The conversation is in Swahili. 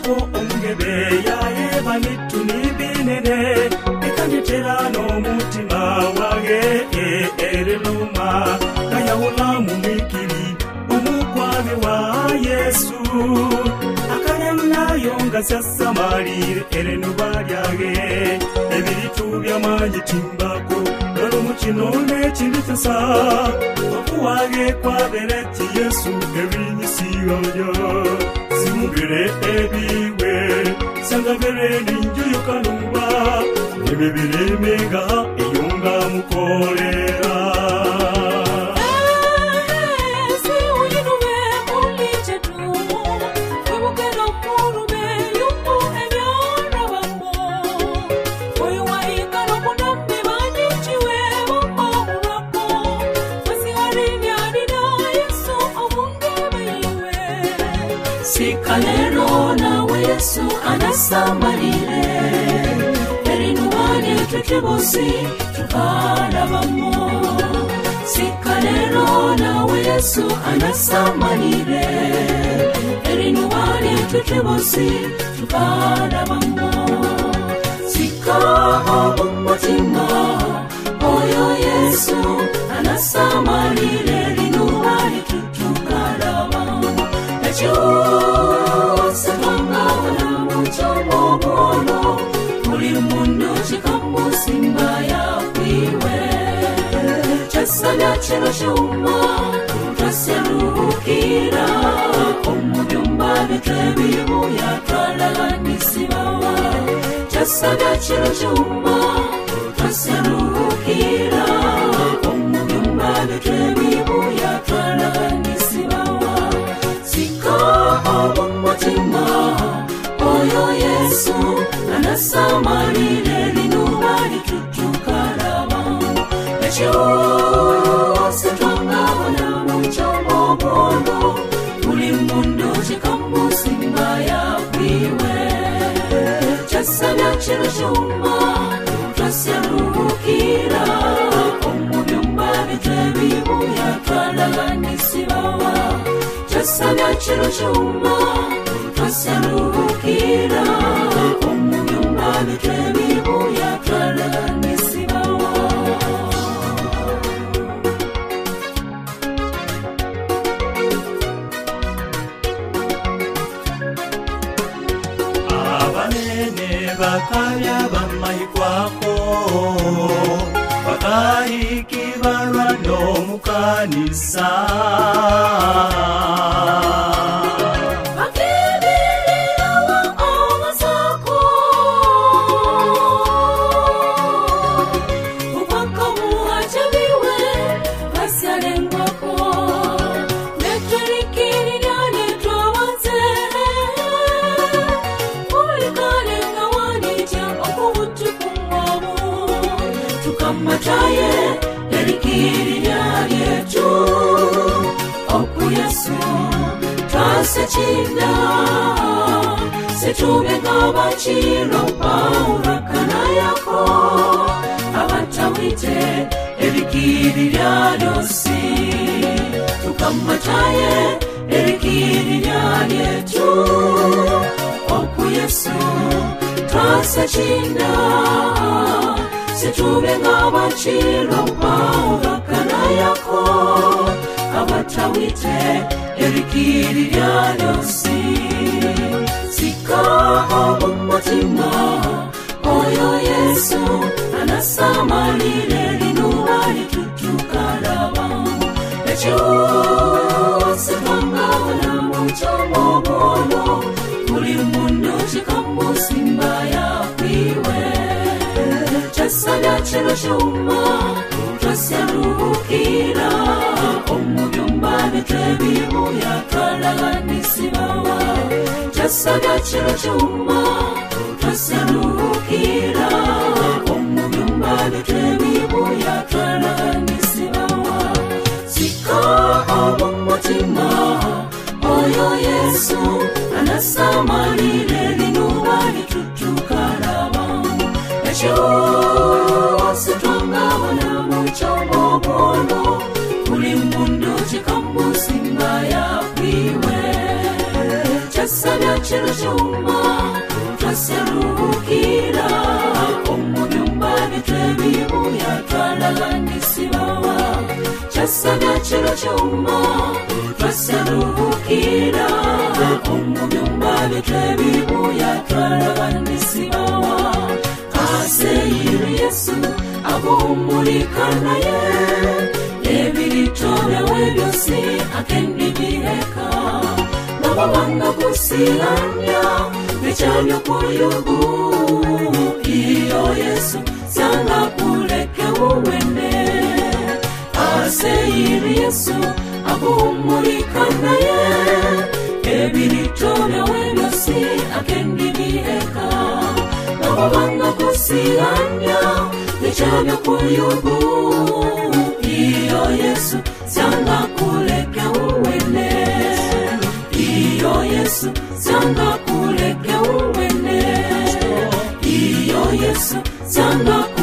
ko omugebe yaye banitu nibinene ekanetera n'omutima wange ereluma kayawula mu mikiri omukwabi wa Yesu akanyanayo nga syasamalire erenuba lyage ebiritu by'amanyi timbako n'olumukino n'ekinditasa okuwage kwabereti Yesu ebinyisiyoyo zimugere ebiwe sangabere ninjuyo kanuba nebebiremega eyonga mukolera Sikalero nawe Yesu anasamalire erinuwani tukibosi tukalabamo Sikalero nawe Yesu anasamalire erinuwani tukibosi tukalabamo Sika omutima oyo Yesu anasamalire erinuwani tukalabamo Chose twangabona muchomo bono Muli mundu chikamusimba ya kwiwe Chasanya chino shuma Twaserukira Omubyumba bitrebibu ya twalaganisibawa Chasanya chino shuma Twaserukira Omubyumba bitrebibu ya twalaganisibawa Omutima oyo Yesu anasamalire linubali tutukalaba Ekyose twangabona muchomo bono Muli mundu chikamusimba ya kwiwe Chasanya chino shuma twaserukira Omubyumba bitrebibu ya twalaganisibawa Chasanya chino shuma twaserukira Omubyumba bitrebibu ya twalaganisibawa Abanene bakalya bamayikwako bakayiki balwa n'omukanisa Mataye erikirira lyetu oku Yesu twasechinda setubega bachiro paurakana yako abatawite erikirira lyosi tukamataye erikirira lyetu oku Yesu twasechinda Setubenga bachiro paurakana yako abatawite erikirira lyosi Sika omutima oyo Yesu anasamalire linubali tutukalaba Ekyose twangabona muchomo bono Muli mundu chikamusimba ya kwiwe Chasanya chino shuma twaserukira Omubyumba bitrebibu ya twalaganisibawa Chasanya chino shuma twaserukira Omubyumba bitrebibu ya twalaganisibawa Sika omutima oyo Yesu anasamalire linubali tutukalaba Ekyose twangabona muchomo bono Muli mundu chikamusimba ya kwiwe Chasanya chino shuma cyuma twasaruhukira umubyumba bitwebibuya twarabandisibawa aseyiri Yesu aguhumurikanaye ebiritobewe byose akendi biheka nababanga kusiranya bicyabyo kuyugu iyo Yesu sanga kuleke uwene aseyiri Yesu aguhumurikanaye ebiritobewe byose akendi biheka nababanga kusiranya bicyabyo kuyugu iyo Yesu sanga kuleke uwene iyo Yesu sanga kuleke uwene iyo Yesu sanga